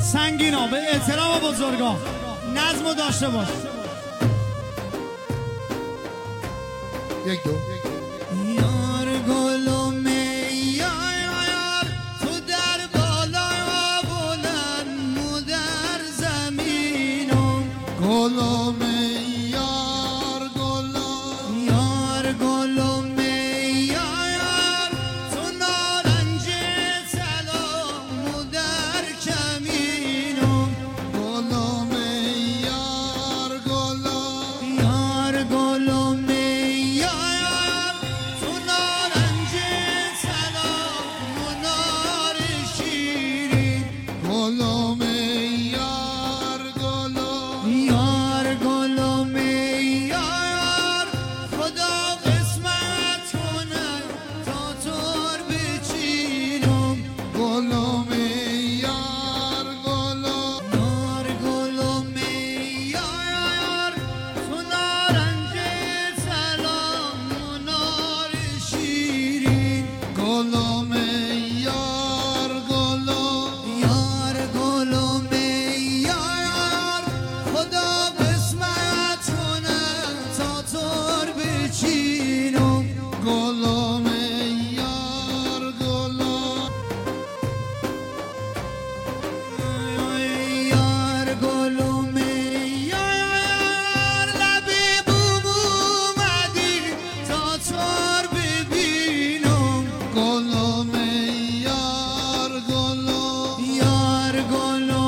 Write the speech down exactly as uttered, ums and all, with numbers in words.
سنگینا به احترام بزرگان نظمو داشته باش. یک دو یار گلم یار تو در بالا بلند مو در زمینم گلم یار گلم یار گلم یار تو نارنج طلا مو در کمینم گلم یار گلم یار گلم گلم یار گلم یار گلم یار خدا قسمت کنه تا تور بچینم گلم یار گلم یار گلم یار تو نارنج سلام و نار شیرین گلم یار گلم یار گلم یار خدا قسمت کنه تا تور بچینم گلم یار گلم یار گلم یار لبی بوم اومدی تا تور ببینم گلم یار گلم یار گلم